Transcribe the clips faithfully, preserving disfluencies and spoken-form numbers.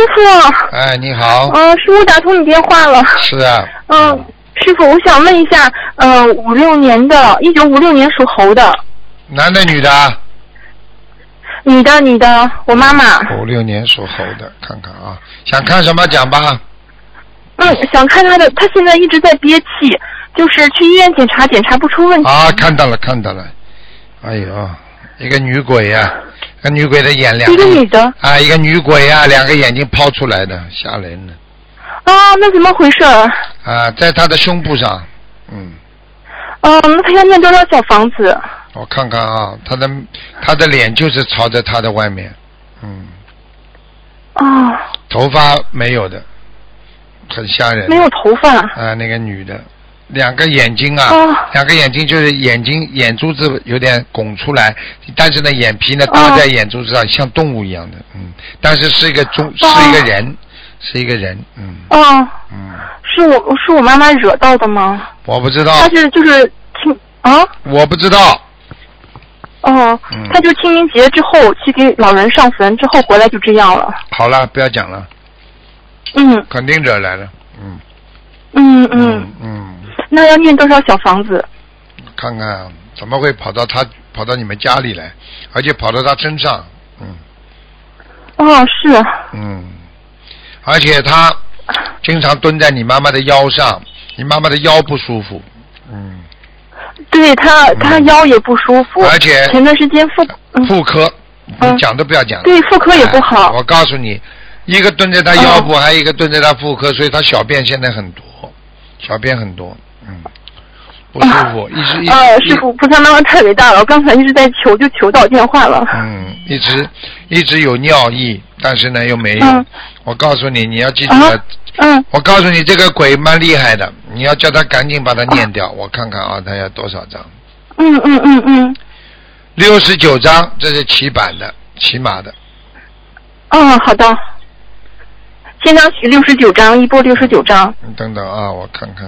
傅。 哎，你好。 嗯、呃，师傅打通你电话了。 是啊。 嗯、呃，师傅，我想问一下，呃，五六年的，一九五六年属猴的。 男的女的？ 女的，女的，我妈妈。 五六年属猴的，看看啊，想看什么讲吧。 嗯，想看她的，她现在一直在憋气，就是去医院检查，检查不出问题。 啊，看到了，看到了。哎呦，一个女鬼呀、啊，个女鬼的眼两个。 一个女的。 啊，一个女鬼呀、啊，两个眼睛抛出来的，吓人了。 啊，那怎么回事？ 啊，在她的胸部上，嗯。 嗯，那她要念多少小房子？ 我看看啊，她的她的脸就是朝着她的外面，嗯。 啊。 头发没有的，很吓人。 没有头发。 啊，那个女的。两个眼睛啊、哦，两个眼睛就是眼睛眼珠子有点拱出来，但是呢眼皮呢搭在眼珠子上，哦、像动物一样的，嗯，但是是一个中、哦、是一个人，是一个人，嗯。 哦。 嗯。 是我是我妈妈惹到的吗？ 我不知道。 她是就是清啊？ 我不知道。 哦，嗯、她就清明节之后去给老人上坟，之后回来就这样了。 好了，不要讲了。 嗯。 肯定惹来了，嗯。 嗯嗯。 嗯嗯。 那要念多少小房子？ 看看怎么会跑到他跑到你们家里来，而且跑到他身上，嗯。 哦，是。 嗯，而且他经常蹲在你妈妈的腰上，你妈妈的腰不舒服，嗯。 对他，他腰也不舒服， 而且前段时间妇妇科，你讲都不要讲、嗯。 对，妇科也不好、 哎。我告诉你，一个蹲在他腰部，哦、还有一个蹲在他妇科，所以他小便现在很多，小便很多。嗯，不舒服，啊、一直一直。 呃，师傅，菩萨妈妈太伟大了，我刚才一直在求，就求到电话了。 嗯，一直一直有尿意，但是呢又没有。嗯、我告诉你，你要记住了。啊、嗯。我告诉你，这个鬼蛮厉害的，你要叫他赶紧把它念掉。啊、我看看啊，他要多少张？ 嗯嗯嗯嗯。 六十九张，这是起版的，起码的。 哦，好的。现张许六十九张，一波六十九张。 你等等啊，我看看。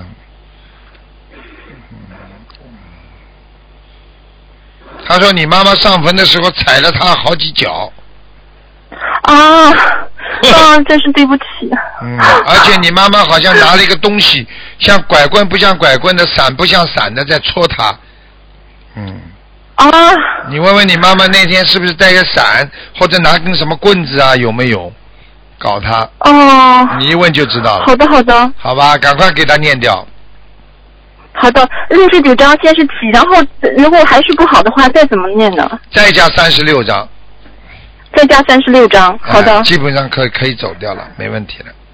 他说你妈妈上坟的时候踩了他好几脚。 啊啊，真是对不起。 嗯，而且你妈妈好像拿了一个东西，像拐棍不像拐棍的，伞不像伞的，在戳他。嗯。 啊。 你问问你妈妈那天是不是带个伞，或者拿根什么棍子啊？有没有搞他？ 哦。 你一问就知道了。 好的好的。 好吧，赶快给他念掉。 好的，六十九章先是起，然后如果还是不好的话，再怎么念呢？ 再加三十六章。 再加三十六章，好的。 哎、基本上可以可以走掉了，没问题了。